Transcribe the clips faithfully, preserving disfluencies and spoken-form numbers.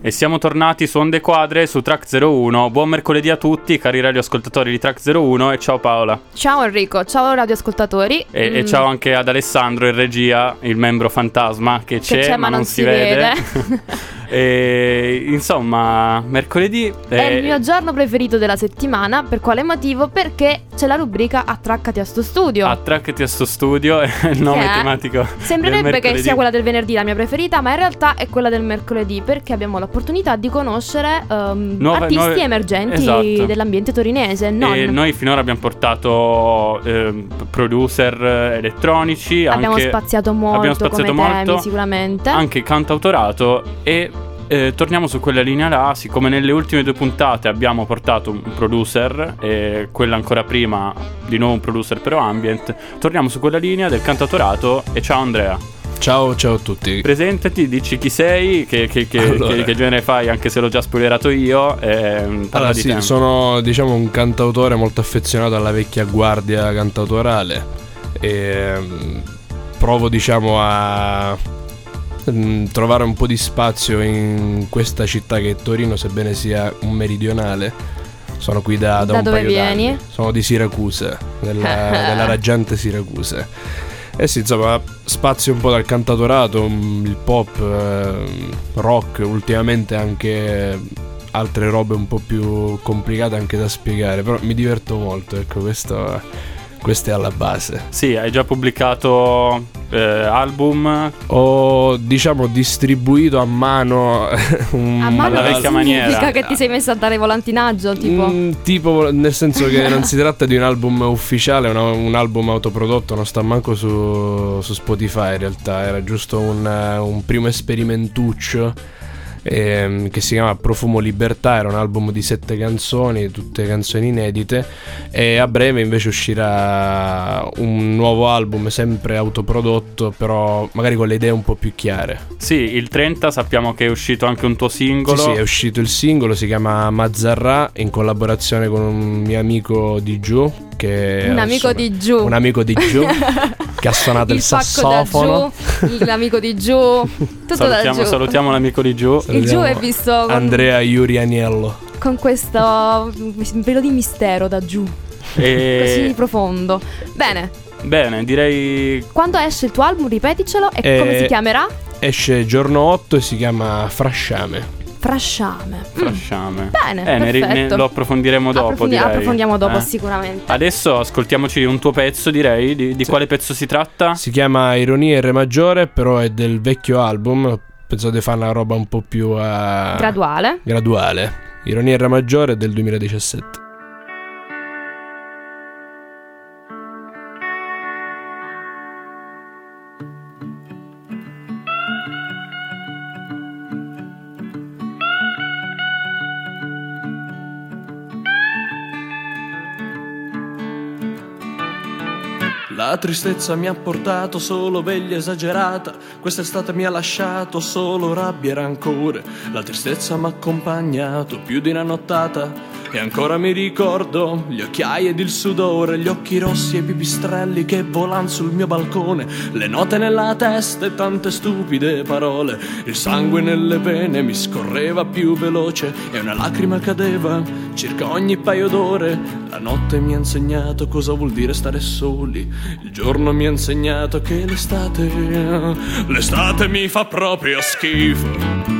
E siamo tornati su Onde Quadre su Track zero uno. Buon mercoledì a tutti, cari radioascoltatori di Track zero uno, e ciao Paola. Ciao Enrico, ciao radioascoltatori. E, mm. e ciao anche ad Alessandro in regia, il membro fantasma che, che c'è, c'è ma non si vede. E insomma, mercoledì è... è il mio giorno preferito della settimana. Per quale motivo? Perché c'è la rubrica Attraccati a sto studio. Attraccati a sto studio è il nome che tematico. Sembrerebbe che sia quella del venerdì la mia preferita, ma in realtà è quella del mercoledì, perché abbiamo l'opportunità di conoscere um, nuove, artisti nuove... emergenti esatto. dell'ambiente torinese. Non. E noi finora abbiamo portato eh, producer elettronici. Abbiamo anche... spaziato molto abbiamo spaziato come molto, temi, sicuramente. Anche cantautorato. E Eh, torniamo su quella linea là. Siccome nelle ultime due puntate abbiamo portato un producer e quella ancora prima di nuovo un producer però ambient, torniamo su quella linea del cantautorato. E ciao Andrea. Ciao, ciao a tutti. Presentati, dici chi sei, che, che, che, allora. che, che genere fai, anche se l'ho già spoilerato io. eh, Allora di sì, te. sono diciamo un cantautore molto affezionato alla vecchia guardia cantautorale e mh, provo diciamo a mh, trovare un po' di spazio in questa città che è Torino, sebbene sia un meridionale. Sono qui da, da, da un dove paio vieni? d'anni. Sono di Siracusa, della, della raggiante Siracusa. Eh sì, insomma, spazio un po' dal cantautorato, il pop, eh, rock, ultimamente anche altre robe un po' più complicate anche da spiegare, però mi diverto molto, ecco, questo, questo è alla base. Sì, hai già pubblicato eh, album? Ho, diciamo, distribuito a mano un, a mano alla vecchia maniera. Significa che ti sei messo a dare volantinaggio, tipo? Mm, tipo, nel senso che non si tratta di un album ufficiale, una, un album autoprodotto, non sta manco su, su Spotify in realtà, era giusto un, un primo esperimentuccio ehm, che si chiama Profumo Libertà, era un album di sette canzoni, tutte canzoni inedite, e a breve invece uscirà un nuovo album sempre autoprodotto, però magari con le idee un po' più chiare. Sì, il trenta sappiamo che è uscito anche un tuo singolo. Sì, sì, è uscito il singolo, si chiama Mazzarrà, in collaborazione con un mio amico di giù, che un amico insomma, di giù un amico di giù che ha suonato il, il sassofono da giù, l'amico di giù, tutto salutiamo, da giù. Salutiamo l'amico di giù. Il giù è visto con, Andrea Iurianiello, con questo velo di mistero da giù, e... così profondo. Bene. Bene, direi... Quando esce il tuo album, ripeticelo, e, e come si chiamerà? Esce giorno otto e si chiama Frasciame. Frasciame. Frasciame. Mm. Bene, eh, ne, perfetto. ne, lo approfondiremo dopo. Approfondi- direi. Approfondiamo dopo, eh. sicuramente. Adesso ascoltiamoci un tuo pezzo, direi. Di, di sì. quale pezzo si tratta? Si chiama Ironia in Re maggiore, però è del vecchio album. Penso di fare una roba un po' più uh, graduale. Graduale. Ironia in Re maggiore è del duemiladiciassette. La tristezza mi ha portato solo veglia esagerata, quest'estate mi ha lasciato solo rabbia e rancore. La tristezza m'ha accompagnato più di una nottata e ancora mi ricordo gli occhiai ed il sudore, gli occhi rossi e i pipistrelli che volan sul mio balcone, le note nella testa e tante stupide parole. Il sangue nelle vene mi scorreva più veloce e una lacrima cadeva circa ogni paio d'ore. La notte mi ha insegnato cosa vuol dire stare soli, il giorno mi ha insegnato che l'estate, l'estate mi fa proprio schifo.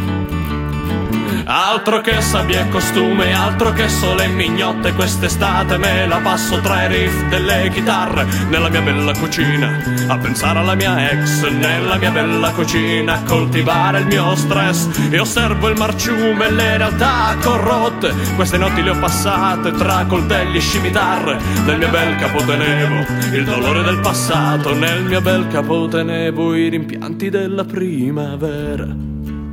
Altro che sabbia e costume, altro che sole e mignotte, quest'estate me la passo tra i riff delle chitarre nella mia bella cucina, a pensare alla mia ex nella mia bella cucina, a coltivare il mio stress e osservo il marciume e le realtà corrotte. Queste notti le ho passate tra coltelli e scimitarre, nel mio bel capo tenevo il dolore del passato, nel mio bel capo tenevo i rimpianti della primavera.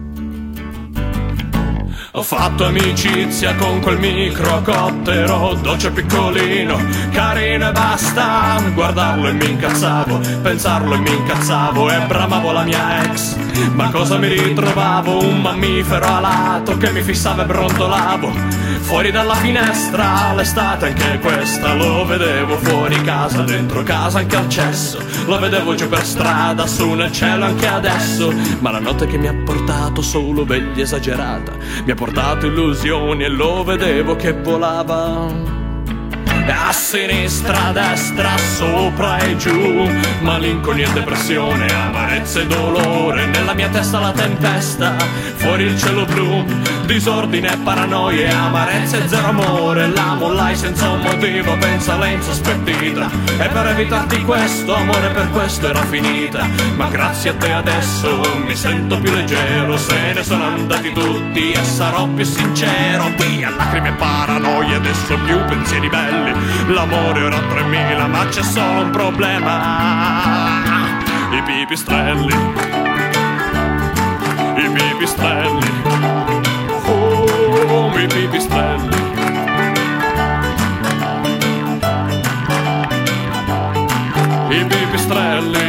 Ho fatto amicizia con quel microcottero, dolce piccolino, carino e basta. Guardarlo e mi incazzavo, pensarlo e mi incazzavo, e bramavo la mia ex Ma cosa mi ritrovavo? Un mammifero alato che mi fissava e brontolavo fuori dalla finestra. L'estate anche questa lo vedevo fuori casa, dentro casa anche al cesso, lo vedevo giù per strada, su nel cielo anche adesso. Ma la notte che mi ha portato solo veglia esagerata, mi ha portato illusioni e lo vedevo che volava. A sinistra, a destra, sopra e giù, malinconia e depressione, amarezza e dolore, nella mia testa la tempesta, fuori il cielo blu, disordine e paranoie, amarezza e zero amore. La mollai senza un motivo, pensa lei insospettita, e per evitarti questo, amore, per questo era finita. Ma grazie a te adesso mi sento più leggero, se ne sono andati tutti e sarò più sincero. Via lacrime e paranoie, adesso più pensieri belli, l'amore ora tremila, ma c'è solo un problema: i pipistrelli, i pipistrelli, oh, i pipistrelli. I pipistrelli.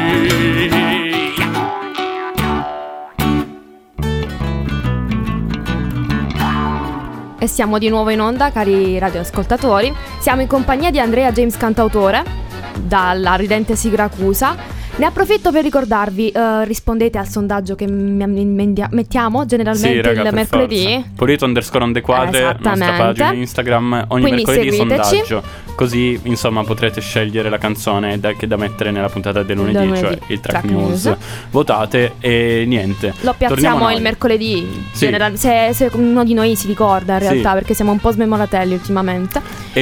E siamo di nuovo in onda, cari radioascoltatori. Siamo in compagnia di Andrea James, cantautore, dalla ridente Siracusa. Ne approfitto per ricordarvi, uh, rispondete al sondaggio che m- m- mettiamo generalmente sì, raga, il mercoledì. Forza. Polito underscore on the quadre, nostra pagina Instagram, ogni Quindi mercoledì seguiteci. sondaggio. Così insomma potrete scegliere la canzone da, che da mettere nella puntata del lunedì, lunedì. Cioè il track, track news. news. Votate e niente. Lo piazziamo il mercoledì, sì. general- se, se uno di noi si ricorda in realtà, sì. Perché siamo un po' smemoratelli ultimamente.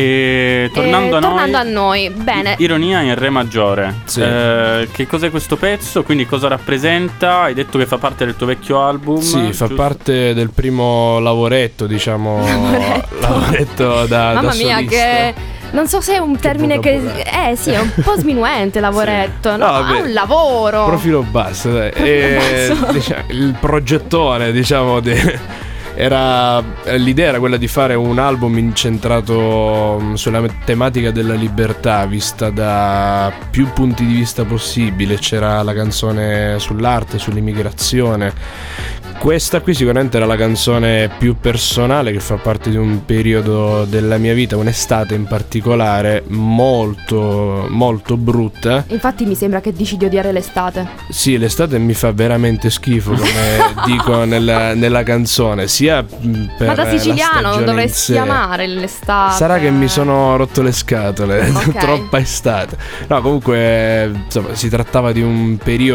E tornando, e, a, tornando noi, a noi, bene. Ironia in re maggiore. Sì. Eh, che cos'è questo pezzo? Quindi cosa rappresenta? Hai detto che fa parte del tuo vecchio album? Sì, giusto? fa parte del primo lavoretto, diciamo. Lavoretto, lavoretto da Mamma da mia, solista. che non so se è un termine che, che eh sì, è un po' sminuente lavoretto. Sì. No, no, ha un lavoro. Profilo basso, dai. Profilo e, basso. Diciamo, il progettone, diciamo, de, era l'idea era quella di fare un album incentrato sulla tematica della libertà, vista da più punti di vista possibile. C'era la canzone sull'arte, sull'immigrazione. Questa qui sicuramente era la canzone più personale, che fa parte di un periodo della mia vita, un'estate in particolare molto molto brutta. Infatti mi sembra che dici di odiare l'estate. Sì, l'estate mi fa veramente schifo, come dico nella, nella canzone, sia per ma da siciliano dovresti amare l'estate. Sarà che mi sono rotto le scatole, okay. Troppa estate. No, comunque insomma si trattava di un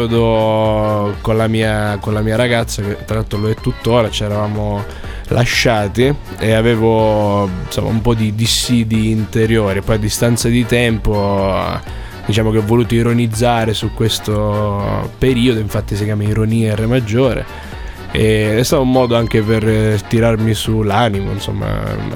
periodo con la mia, con la mia ragazza, che tra l'altro lo è tuttora. Ci eravamo lasciati e avevo insomma un po' di dissidi interiori. Poi a distanza di tempo, diciamo che ho voluto ironizzare su questo periodo, infatti si chiama Ironia in re maggiore, e è stato un modo anche per tirarmi su l'animo, insomma,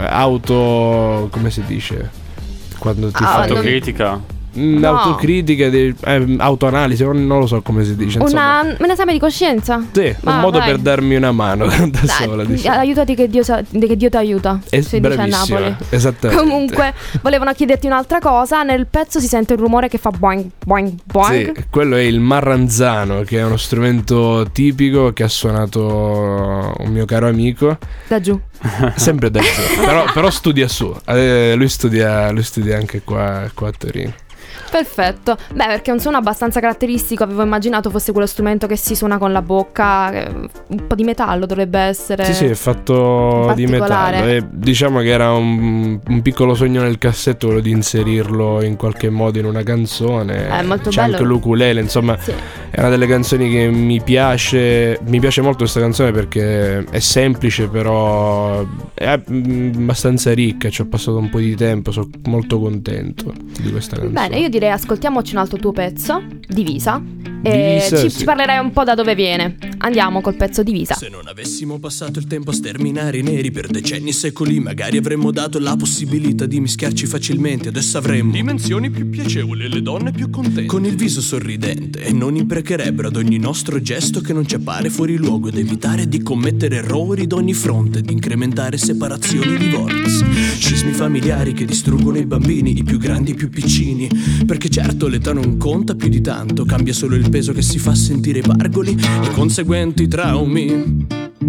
auto, come si dice quando ti ah, fai autocritica. No. Autocritica, di, eh, autoanalisi, non, non lo so come si dice. Una, un esame di coscienza? Sì, ah, un modo vai. per darmi una mano da dai, sola, diciamo. Aiutati che Dio, sa, che Dio ti aiuta. È si dice a Napoli. Esattamente. Comunque, volevano chiederti un'altra cosa. Nel pezzo si sente un rumore che fa boing, boing, boing. Sì, quello è il marranzano, che è uno strumento tipico che ha suonato un mio caro amico. Da giù. Sempre da giù. però, però studia su. Eh, lui studia, lui studia anche qua, qua a Torino. Perfetto. Beh, perché è un suono abbastanza caratteristico. Avevo immaginato fosse quello strumento che si suona con la bocca. Un po' di metallo dovrebbe essere. Sì, sì, è fatto di metallo. E diciamo che era un, un piccolo sogno nel cassetto, quello di inserirlo in qualche modo in una canzone. È molto C'è bello. anche l'ukulele, insomma, sì. È una delle canzoni che mi piace. Mi piace molto questa canzone perché è semplice, però è abbastanza ricca. Ci ho passato un po' di tempo, sono molto contento di questa canzone. Bene, io direi ascoltiamoci un altro tuo pezzo, Divisa. E Divisa, ci, sì. ci parlerai un po' da dove viene. Andiamo col pezzo Divisa. Se non avessimo passato il tempo a sterminare i neri per decenni e secoli, magari avremmo dato la possibilità di mischiarci facilmente. Adesso avremmo dimensioni più piacevoli e le donne più contente, con il viso sorridente, e non imprecherebbero ad ogni nostro gesto che non ci appare fuori luogo, ed evitare di commettere errori d'ogni fronte, di incrementare separazioni e divorzi, scismi familiari che distruggono i bambini, i più grandi e i più piccini, perché certo l'età non conta più di tanto, cambia solo il peso che si fa sentire i pargoli e i conseguenti traumi.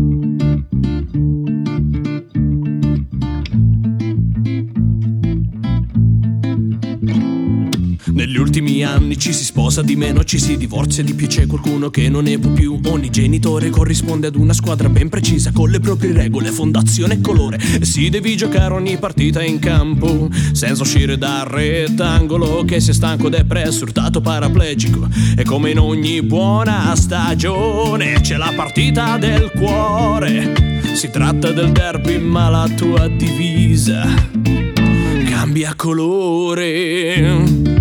Negli ultimi anni ci si sposa di meno, ci si divorzia di più, c'è qualcuno che non ne può più. Ogni genitore corrisponde ad una squadra ben precisa, con le proprie regole, fondazione e colore, e si devi giocare ogni partita in campo senza uscire dal rettangolo, che sia stanco, depresso, urtato, paraplegico. E come in ogni buona stagione c'è la partita del cuore, si tratta del derby ma la tua divisa cambia colore.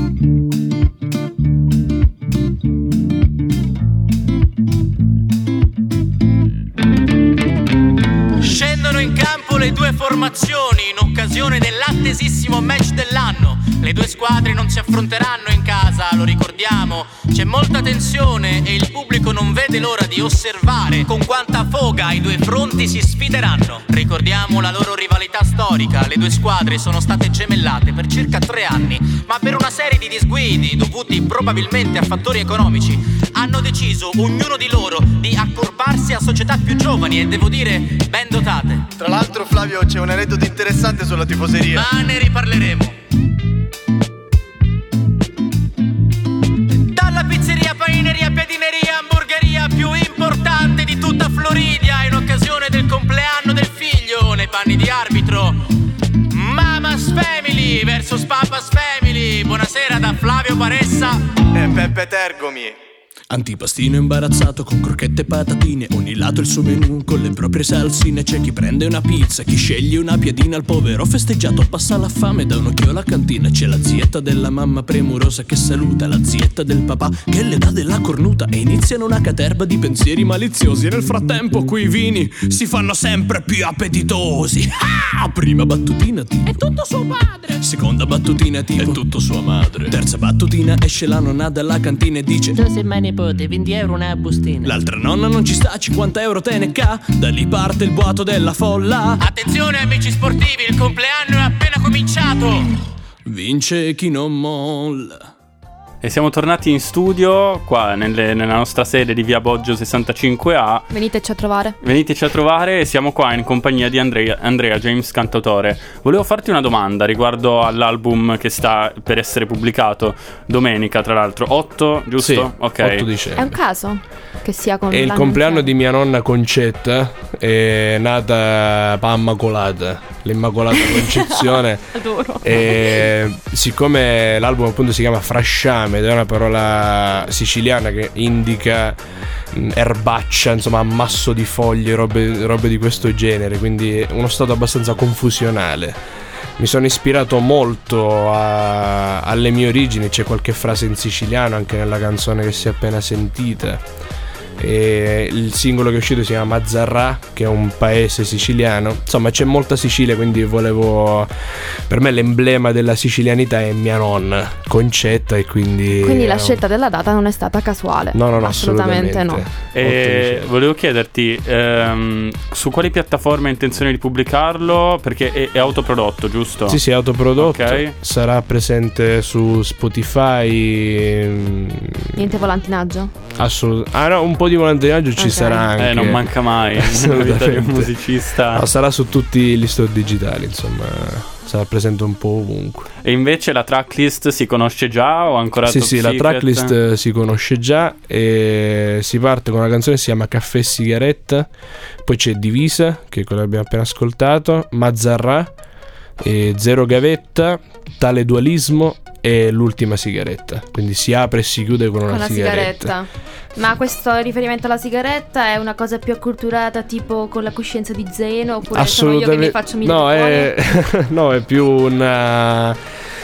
Scendono in campo le due formazioni in occasione dell'attesissimo match dell'anno. Le due squadre non si affronteranno in casa, lo ricordiamo. C'è molta tensione e il pubblico non vede l'ora di osservare con quanta foga i due fronti si sfideranno. Ricordiamo la loro rivalità storica. Le due squadre sono state gemellate per circa tre anni, ma per una serie di disguidi dovuti probabilmente a fattori economici hanno deciso ognuno di loro di accorparsi a società più giovani e devo dire ben dotate. Tra l'altro, Flavio, c'è un aneddoto interessante sulla tifoseria. Ma ne riparleremo. Dalla pizzeria, panineria, piadineria, hamburgeria più importante di tutta Floridia, in occasione del compleanno del figlio, nei panni di arbitro, Mama's Family versus Papa's Family. Buonasera da Flavio Baressa e Peppe Tergomi. Antipastino imbarazzato con crocchette e patatine, ogni lato il suo menù con le proprie salsine. C'è chi prende una pizza, chi sceglie una piadina. Il povero festeggiato passa la fame, da un occhio alla cantina. C'è la zietta della mamma premurosa che saluta la zietta del papà che le dà della cornuta, e iniziano una caterva di pensieri maliziosi. Nel frattempo quei vini si fanno sempre più appetitosi. Ah! Prima battutina tipo: è tutto suo padre. Seconda battutina tipo: è tutto sua madre. Terza battutina: esce la nonna dalla cantina e dice: tu sei mai nipote, venti euro una bustina. L'altra nonna non ci sta, cinquanta euro te ne ca. Da lì parte il boato della folla. Attenzione amici sportivi, il compleanno è appena cominciato. Vince chi non molla. E siamo tornati in studio qua nelle, nella nostra sede di via Boggio sessantacinque A. Veniteci a trovare. Veniteci a trovare, e siamo qua in compagnia di Andrea, Andrea James Cantautore. Volevo farti una domanda riguardo all'album che sta per essere pubblicato domenica, tra l'altro otto, giusto? Sì, ok. otto dicembre. È un caso che sia con È il l'anno compleanno iniziale. di mia nonna Concetta, è nata Pammacolata, l'Immacolata Concezione. Adoro. E siccome l'album appunto si chiama Frasciame ed è una parola siciliana che indica mh, erbaccia, insomma ammasso di foglie, robe, robe di questo genere, quindi uno stato abbastanza confusionale. Mi sono ispirato molto a, alle mie origini, c'è qualche frase in siciliano anche nella canzone che si è appena sentita. E il singolo che è uscito si chiama Mazzarrà, che è un paese siciliano. Insomma, c'è molta Sicilia, quindi volevo, per me l'emblema della sicilianità è mia nonna Concetta, e quindi Quindi la scelta della data non è stata casuale. no no no assolutamente, assolutamente no. E volevo chiederti ehm, su quali piattaforme hai intenzione di pubblicarlo, perché è, è autoprodotto, giusto? Sì sì, autoprodotto. Ok. Sarà presente su Spotify. Niente volantinaggio. Assolutamente. Ah no, un po' di volantinaggio ci Ok. sarà anche. Eh, non manca mai nella vita di un Assolutamente. musicista. No, sarà su tutti gli store digitali, insomma, sarà presente un po' ovunque. E invece la tracklist si conosce già o ancora Sì top sì, la secret? tracklist eh, si conosce già, e si parte con una canzone che si chiama Caffè e Sigaretta, poi c'è Divisa, che è quella che abbiamo appena ascoltato, Mazzarrà, e Zero Gavetta, Tale Dualismo e L'ultima sigaretta. Quindi si apre e si chiude con una Con la sigaretta. sigaretta. Ma questo riferimento alla sigaretta è una cosa più acculturata, tipo con la coscienza di Zeno, oppure sono io che mi faccio mille no, pipponi? è no, è più una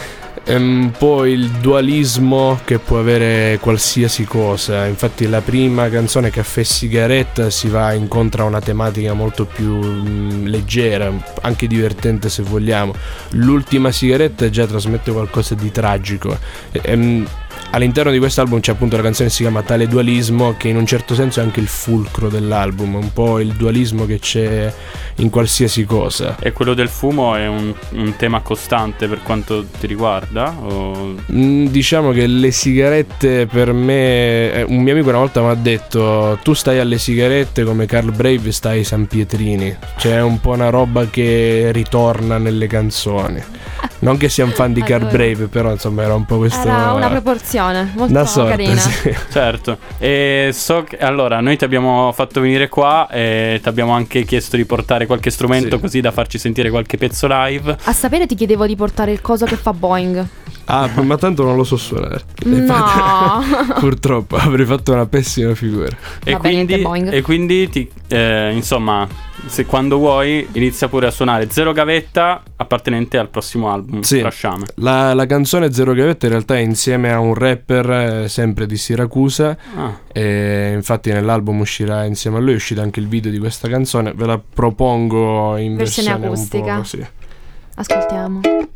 È un po' il dualismo che può avere qualsiasi cosa. Infatti la prima canzone, Caffè e Sigaretta, si va incontro a una tematica molto più mh, leggera, anche divertente se vogliamo. L'ultima, Sigaretta, già trasmette qualcosa di tragico. E, e, all'interno di quest'album c'è appunto la canzone che si chiama Tale Dualismo, che in un certo senso è anche il fulcro dell'album, un po' il dualismo che c'è in qualsiasi cosa. E quello del fumo è un, un tema costante per quanto ti riguarda? O... Mm, diciamo che le sigarette per me, un mio amico una volta mi ha detto: tu stai alle sigarette come Carl Brave stai ai San Pietrini. C'è un po' una roba che ritorna nelle canzoni. Non che sia un fan di Carl Brave, però insomma era un po' questo. Era una proporzione molto una sorta, carina. Sì. Certo. E so che allora noi ti abbiamo fatto venire qua e ti abbiamo anche chiesto di portare qualche strumento, sì, così da farci sentire qualche pezzo live. A sapere ti chiedevo di portare il coso che fa Boing. Ah, ma tanto non lo so suonare. No. Purtroppo avrei fatto una pessima figura. E Vabbè, quindi, e quindi ti, eh, insomma, se quando vuoi inizia pure a suonare Zero Gavetta, appartenente al prossimo album, sì. Trasciame. La, la canzone Zero Gavetta in realtà è insieme a un rapper eh, sempre di Siracusa. Ah. E infatti nell'album uscirà insieme a lui, è uscito anche il video di questa canzone. Ve la propongo in versione, versione acustica. Un po', sì. Ascoltiamo.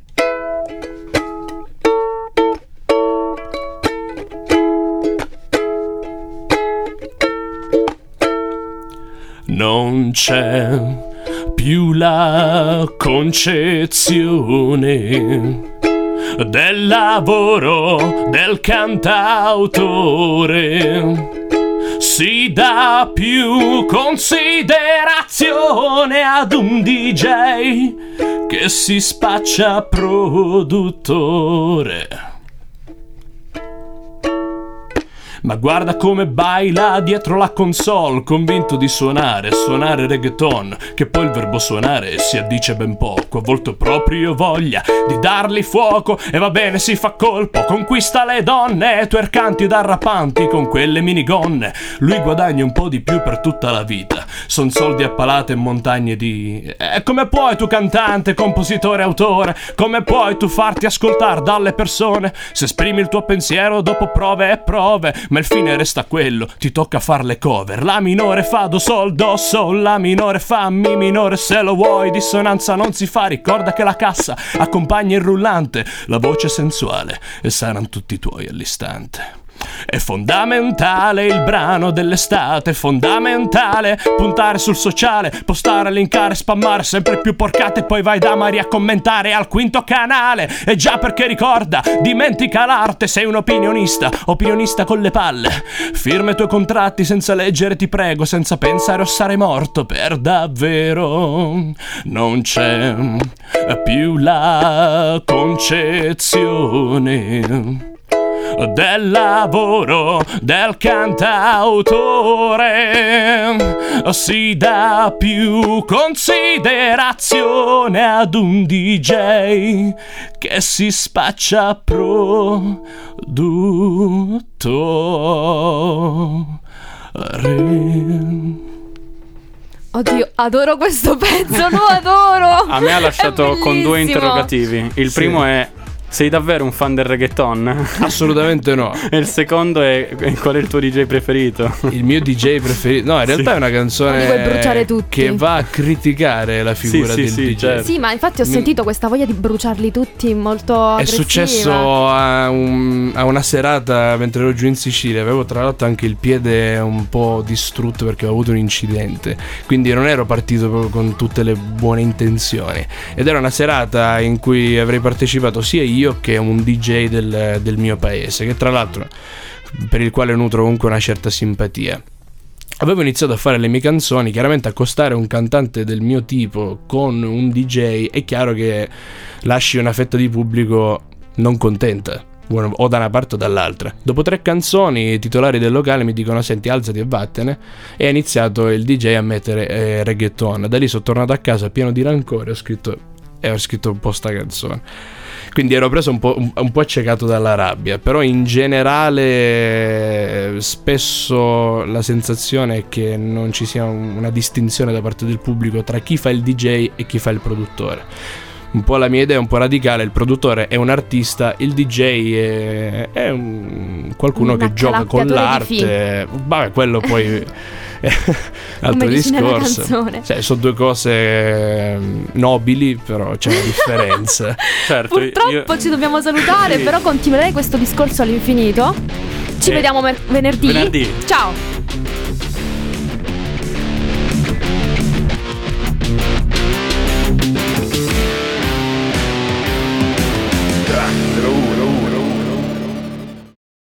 Non c'è più la concezione del lavoro del cantautore, si dà più considerazione ad un D J che si spaccia produttore. Ma guarda come baila dietro la console, convinto di suonare, suonare reggaeton, che poi il verbo suonare si addice ben poco. A volte ho proprio voglia di dargli fuoco, e va bene, si fa colpo, conquista le donne, twerkanti ed arrapanti con quelle minigonne. Lui guadagna un po' di più per tutta la vita, son soldi a palate e montagne di... E come puoi tu cantante, compositore, autore, come puoi tu farti ascoltare dalle persone, se esprimi il tuo pensiero dopo prove e prove, ma il fine resta quello, ti tocca far le cover. La minore fa do sol do sol, la minore fa mi minore se lo vuoi, dissonanza non si fa, ricorda che la cassa accompagna il rullante, la voce sensuale e saranno tutti tuoi all'istante. È fondamentale il brano dell'estate, è fondamentale puntare sul sociale, postare, linkare, spammare sempre più porcate, poi vai da Maria a commentare al quinto canale. E già perché ricorda, dimentica l'arte, sei un opinionista, opinionista con le palle. Firma i tuoi contratti senza leggere, ti prego, senza pensare o sarei morto per davvero. Non c'è più la concezione del lavoro del cantautore, si dà più considerazione ad un D J che si spaccia produttore. Oddio, adoro questo pezzo, lo adoro. A me ha lasciato con due interrogativi. Il sì. primo è: sei davvero un fan del reggaeton? Assolutamente no. E il secondo è: qual è il tuo D J preferito? Il mio D J preferito? No, in realtà sì. È una canzone vuoi bruciare tutti, che va a criticare la figura sì, del sì, D J. certo. Sì, ma infatti ho sentito questa voglia di bruciarli tutti molto È aggressiva. successo a, un, a una serata mentre ero giù in Sicilia. Avevo tra l'altro anche il piede un po' distrutto perché avevo avuto un incidente, quindi non ero partito proprio con tutte le buone intenzioni. Ed era una serata in cui avrei partecipato sia io che un D J del, del mio paese, che tra l'altro per il quale nutro comunque una certa simpatia. Avevo iniziato a fare le mie canzoni, chiaramente accostare un cantante del mio tipo con un D J è chiaro che lasci una fetta di pubblico non contenta, o da una parte o dall'altra. Dopo tre canzoni i titolari del locale mi dicono: senti, alzati e vattene. E ha iniziato il D J a mettere eh, reggaeton. Da lì sono tornato a casa pieno di rancore, ho scritto e ho scritto un po' sta canzone. Quindi ero preso un po', un, un po' accecato dalla rabbia. Però in generale spesso la sensazione è che non ci sia una distinzione da parte del pubblico tra chi fa il D J e chi fa il produttore. un po' la mia idea è un po' radicale. Il produttore è un artista, il D J è, è un, qualcuno un che gioca con l'arte. Vabbè, quello poi è un altro discorso. Cioè, sono due cose nobili, però c'è una differenza. Certo, purtroppo io... ci dobbiamo salutare, però continuerei questo discorso all'infinito. Ci eh, vediamo mer- venerdì. venerdì. Ciao.